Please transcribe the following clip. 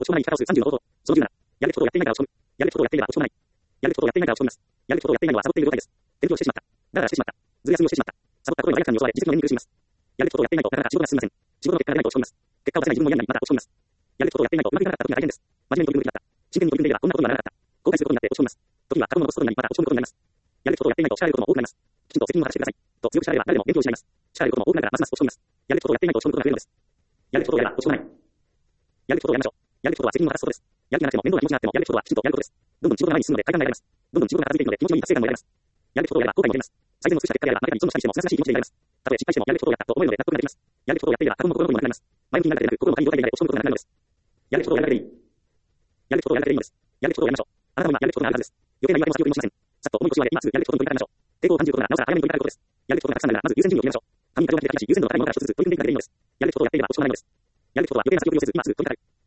落ち込まない生き方をする30の方法。その17。やるべきことをやっていないから落ち込む。やるべきことをやっていないから落ち込まない。やるべきことをやっていないから落ち込みます。やるべきことをやっていないのはサボっている状態です。勉強してしまった。だからしてしまった。ずる休みをしてしまった。サボったことへの罪悪感に襲われ、自責の念に苦しみます。やるべきことをやっていないとなかなか仕事が進みません。仕事の結果が出ないと落ち込みます。結果を出せない自分も嫌になり、また落ち込みます。やるべきことをやっていないとうまくいかなかった時が大変です。真面目に取り組むべきだった。真剣に取り組んでいればこんなことにはならなかった。後悔することになって落ち込みます。時には過去を残すことになり、また落ち込むことになります。やるべきことをやっていないと叱られることも多くなります。きちんと責任を果たしてください。と強く叱られれば誰でも勉強を失います。叱られることも多くなるからますます落ち込みます。やるべきことをやっていないと落ち込むことが増えるのです。やるべきことをやれば落ち込まない。やるべきことをやりましょう。やるべきことは責任を果たすことです。やる気がなくても面倒な気持ちがあってもやるべきことはきちんとやることです。どんどん仕事が前に進むので快感が得られます。どんどん仕事が片付いていくので気持ちのいい達成感も得られます。やるべきことをやれば後悔も出ます。最善の尽くした結果であれば何かに依存したりしてもすがすがしい気持ちでいられます。たとえ失敗してもやるべきことをやったと思えるので納得ができます。やるべきことをやっていれば過去も心のことにもなくなります。前向きになるだけでなく心の他人状態になり落ち込むことがなくなるのです。やるべきことをやるだけでいい。やるべきことをやるだけでいいのです。やるべきことをやりましょう。あなたにはやるべきことがあるはずです。余計な言い訳も先送りもしません。さっと重い腰を上げ、今すぐやるべきことに取り掛かりましょう。抵抗を感じることがなおさら早めに取り掛かることです。やるべきことがたくさんあるならまず優先順位を決めましょう。紙に書き出し優先度の高いものから一つずつ取り組んでいくだけでいいのです。やるべきことをやっていれば落ち込まないのです。やるべきことは余計な先送りをせず今すぐ取り掛かる。